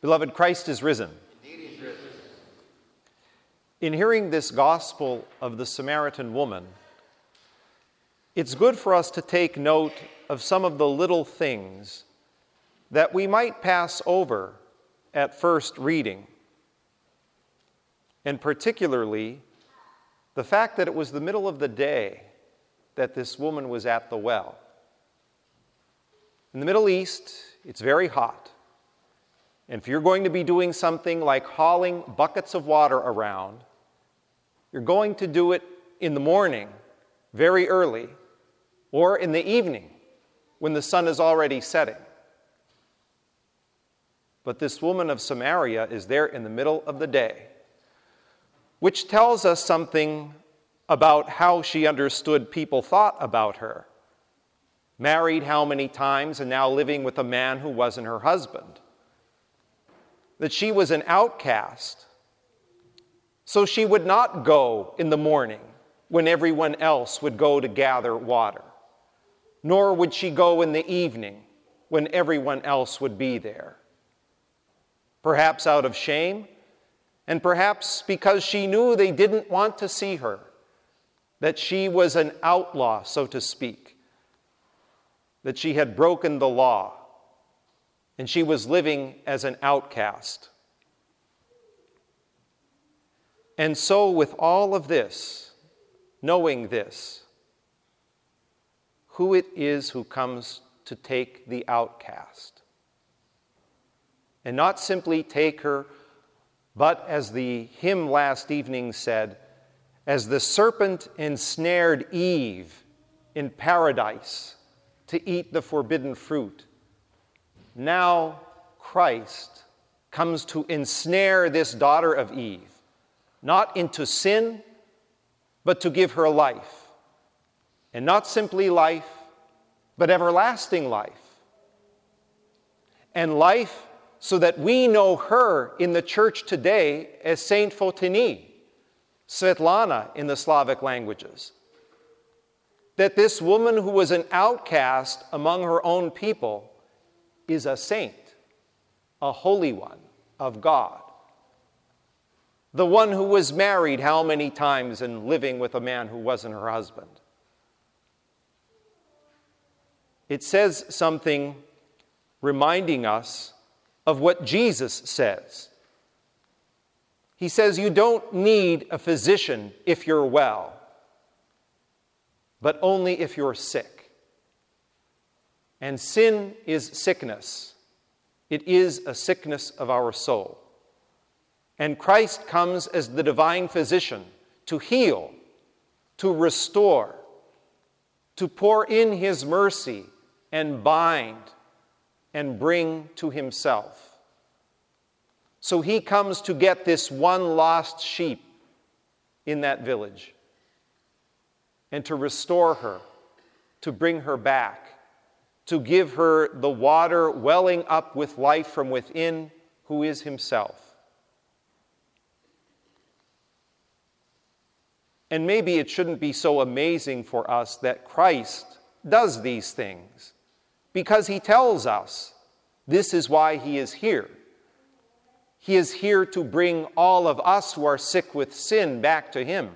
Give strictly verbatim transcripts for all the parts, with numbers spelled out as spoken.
Beloved, Christ is risen. Indeed, he is risen. In hearing this gospel of the Samaritan woman, it's good for us to take note of some of the little things that we might pass over at first reading, and particularly the fact that it was the middle of the day that this woman was at the well. In the Middle East, it's very hot. And if you're going to be doing something like hauling buckets of water around, you're going to do it in the morning, very early, or in the evening, when the sun is already setting. But this woman of Samaria is there in the middle of the day, which tells us something about how she understood people thought about her. Married how many times and now living with a man who wasn't her husband. That she was an outcast. So she would not go in the morning when everyone else would go to gather water. Nor would she go in the evening when everyone else would be there. Perhaps out of shame, and perhaps because she knew they didn't want to see her, that she was an outlaw, so to speak, that she had broken the law, and she was living as an outcast. And so with all of this, knowing this, who it is who comes to take the outcast, and not simply take her, but as the hymn last evening said, as the serpent ensnared Eve in paradise to eat the forbidden fruit, now Christ comes to ensnare this daughter of Eve, not into sin, but to give her life. And not simply life, but everlasting life. And life so that we know her in the church today as Saint Fotini, Svetlana in the Slavic languages. That this woman who was an outcast among her own people is a saint, a holy one of God. The one who was married how many times and living with a man who wasn't her husband. It says something reminding us of what Jesus says. He says, you don't need a physician if you're well, but only if you're sick. And sin is sickness. It is a sickness of our soul. And Christ comes as the divine physician to heal, to restore, to pour in his mercy and bind and bring to himself. So he comes to get this one lost sheep in that village and to restore her, to bring her back, to give her the water welling up with life from within, who is himself. And maybe it shouldn't be so amazing for us that Christ does these things, because he tells us this is why he is here. He is here to bring all of us who are sick with sin back to him.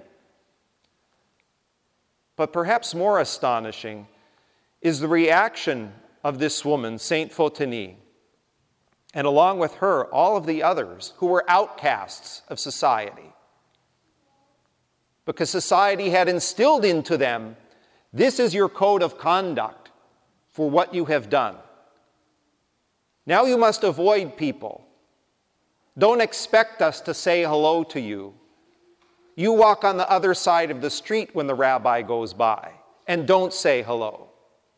But perhaps more astonishing is the reaction of this woman, Saint Fotini, and along with her, all of the others who were outcasts of society. Because society had instilled into them, this is your code of conduct for what you have done. Now you must avoid people. Don't expect us to say hello to you. You walk on the other side of the street when the rabbi goes by, and don't say hello.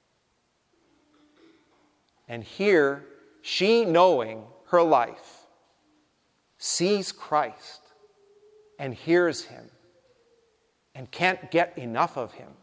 And here, she, knowing her life, sees Christ and hears him and can't get enough of him.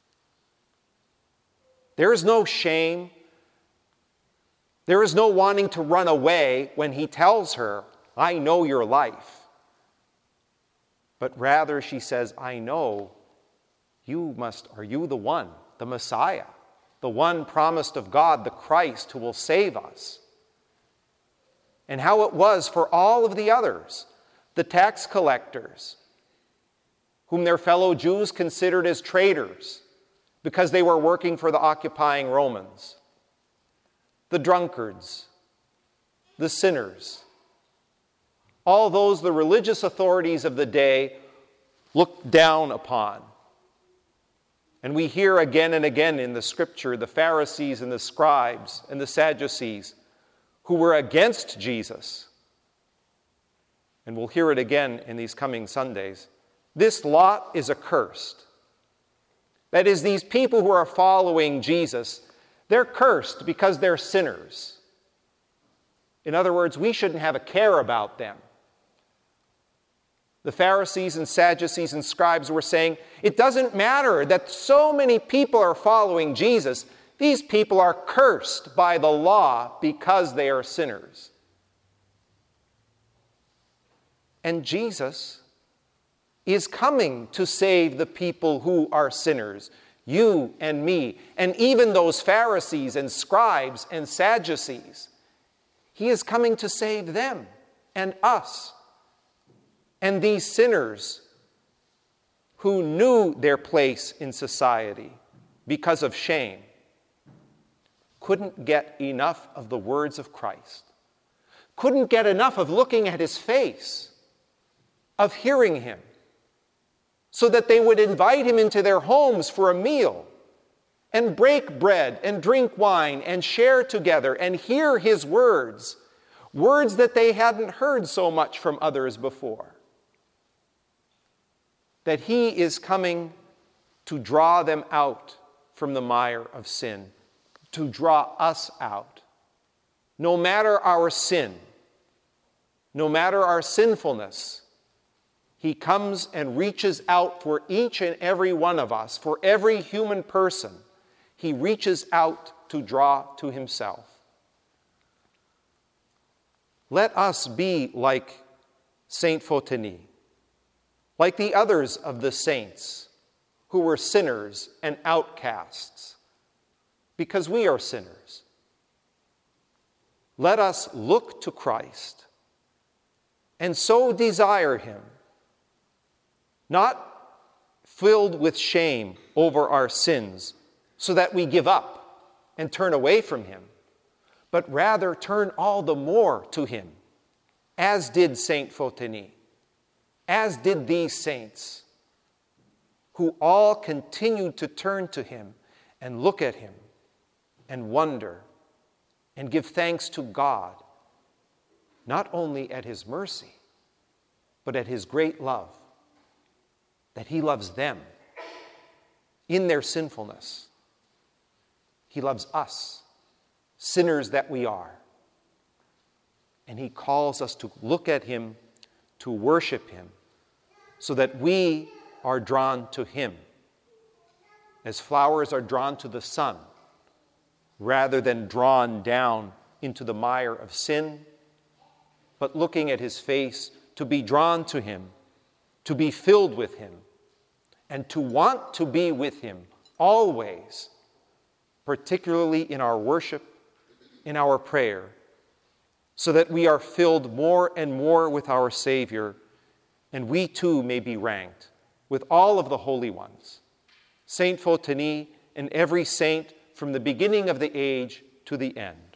There is no shame. There is no wanting to run away when he tells her, I know your life. But rather she says, I know you must, are you the one, the Messiah, the one promised of God, the Christ who will save us. and how it was for all of the others, the tax collectors, whom their fellow Jews considered as traitors because they were working for the occupying Romans, the drunkards, the sinners, all those the religious authorities of the day looked down upon. And we hear again and again in the scripture the Pharisees and the scribes and the Sadducees who were against Jesus. And we'll hear it again in these coming Sundays. This lot is accursed. That is, these people who are following Jesus, they're cursed because they're sinners. In other words, we shouldn't have a care about them. The Pharisees and Sadducees and scribes were saying, it doesn't matter that so many people are following Jesus. These people are cursed by the law because they are sinners. And Jesus is coming to save the people who are sinners, you and me, and even those Pharisees and scribes and Sadducees. He is coming to save them and us. And these sinners who knew their place in society because of shame couldn't get enough of the words of Christ, couldn't get enough of looking at his face, of hearing him, so that they would invite him into their homes for a meal and break bread and drink wine and share together and hear his words, words that they hadn't heard so much from others before. That he is coming to draw them out from the mire of sin, to draw us out. No matter our sin, no matter our sinfulness, he comes and reaches out for each and every one of us, for every human person. He reaches out to draw to himself. Let us be like Saint Photinie, like the others of the saints who were sinners and outcasts, because we are sinners. Let us look to Christ and so desire him, not filled with shame over our sins so that we give up and turn away from him, but rather turn all the more to him, as did Saint Photinie. As did these saints, who all continued to turn to him and look at him and wonder and give thanks to God, not only at his mercy, but at his great love, that he loves them in their sinfulness. He loves us, sinners that we are. And he calls us to look at him, to worship him, so that we are drawn to him, as flowers are drawn to the sun, rather than drawn down into the mire of sin, but looking at his face, to be drawn to him, to be filled with him, and to want to be with him always, particularly in our worship, in our prayer, so that we are filled more and more with our Savior, and we too may be ranked with all of the holy ones, Saint Photinie and every saint from the beginning of the age to the end.